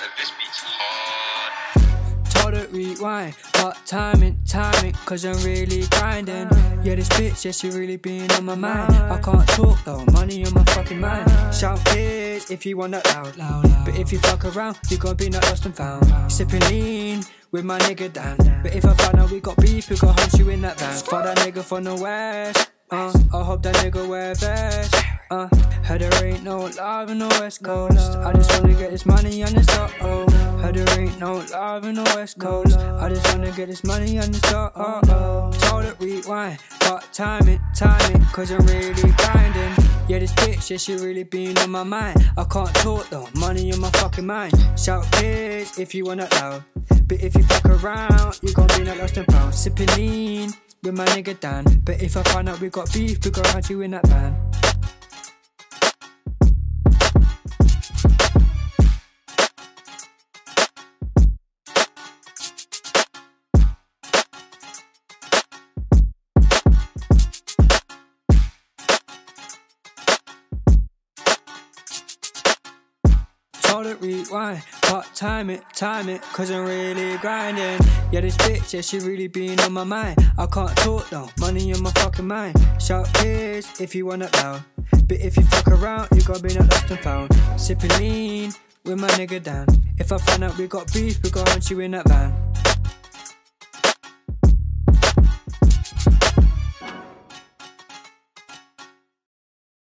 This beat's hard. Told her rewind, but timing, cause I'm really grinding. Yeah, this bitch, yeah, she really been on my mind. I can't talk though, money on my fucking mind. Shout kids if you want that loud. But if you fuck around, you gon' be not lost and found. Sipping lean with my nigga Dan. But if I find out we got beef, we gon' hunt you in that van. Fuck that nigga from the west. I hope that nigga wear a vest. Heard there ain't no love in the West Coast. I just wanna get this money on the top. Heard there ain't no love in the West Coast. I just wanna get this money on the top. Told it rewind, but timing, cause I'm really grinding. Yeah, this bitch, yeah, she really been on my mind. I can't talk though, money on my fucking mind. Shout kids if you want it loud. But if you fuck around, you gon' be not lost and found. Sipping lean with my nigga Dan. But if I find out we got beef, we gon' hunt you in that van. Told it rewind, but time it, cause I'm really grinding. Yeah, this bitch, yeah, she really been on my mind. I can't talk though, money on my fucking mind. Shout kids if you want it loud. But if you fuck around, you gon' be not lost and found. Sipping lean with my nigga Dan. If I find out we got beef, we gon' hunt you in that van.